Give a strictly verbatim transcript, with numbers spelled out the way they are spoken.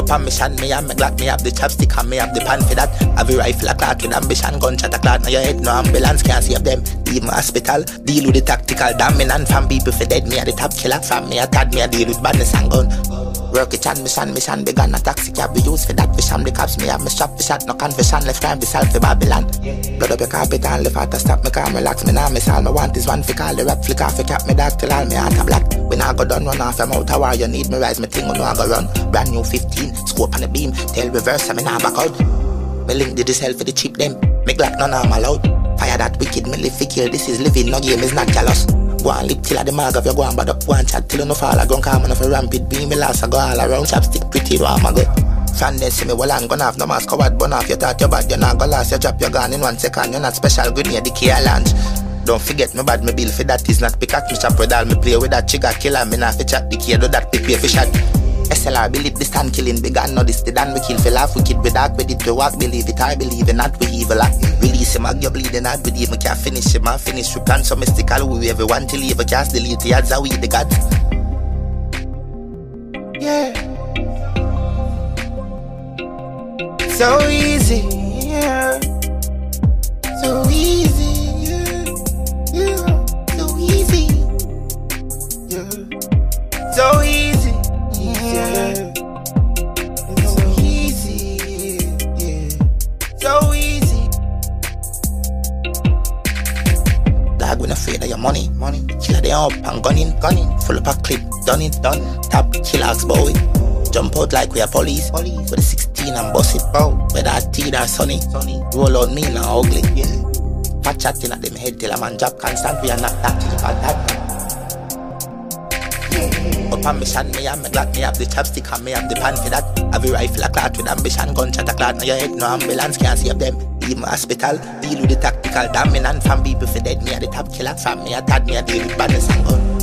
Up on mission, me and me Glock, me have the chopstick and me have the pan for that. Have a rifle a clock with ambition, gunshot a clock. Now your head, no ambulance can't save them. Leave my hospital, deal with the tactical dominant. From people for dead, me a the top killer. From me a tad, me a deal with badness and gun. Work it and mission, mission begun. A taxi cab be used for that. Fish and the cops, me have me strap the shot. No confession, left crime, the self for Babylon. Blood up your carpet and left out to stop me, calm, relax. Me now miss all me want is one for call the rap flick off. You cap me dark till all me heart a black. When I go done, run off, I'm out of war. You need me rise, me thing, when I go run. Brand new fifteen, scope on the beam. Tell reverse, I me now back out. Me link did this hell for the cheap them. Me Glock none I'm allowed. Fire that wicked, me live for kill. This is living, no game is not jealous. Go and lick till at the mag of your go and bad up. Go and chat till you no fall. I go and calm enough for rampant. Be me last, I go all around. Chapstick pretty raw, my good. Fan then see me well and gonna have no mask. Coward bun off, you thought you bad. You're not gonna last, you drop your gun in one second. You're not special, good near the key launch. Don't forget me bad, me bill for that is not pickaxe. Me chop with all, me play with that trigger killer. Me not fi chat the key, do that prepare for shot. S L R believe the stand killing big and no this the dan we kill for laugh. We kid with dark, with it to walk, believe it, I believe it, not we evil act. Release him, you bleeding, not believe me, can't finish him, I finish. We plan so mystical, we everyone till leave a cast delete the odds are we the gods. Yeah. So easy, yeah. So easy, yeah. Yeah. So easy, yeah. So easy. Yeah. It's so easy, yeah. So easy. Dog, we not afraid of your money, money. Killer they up and gunning, gunning. Full up a clip, done it, done. Tap, killers, boy. Jump out like we are police, police. With a sixteen and bust it, bow. With that teeth are sunny, sunny. Roll on me now ugly, yeah. Fat chatting at them head till a man drop constant. We are not that till bad that. Up on mission, me and me Glock, me have the chopstick and me have the pan for that. Have a rifle a clock with ambition, gunshot a clock. Now your head, no ambulance can't save them. Leave my hospital, deal with the tactical dominant. From people for dead, me a the top killer. From me a tad, me a deal with badness and gun.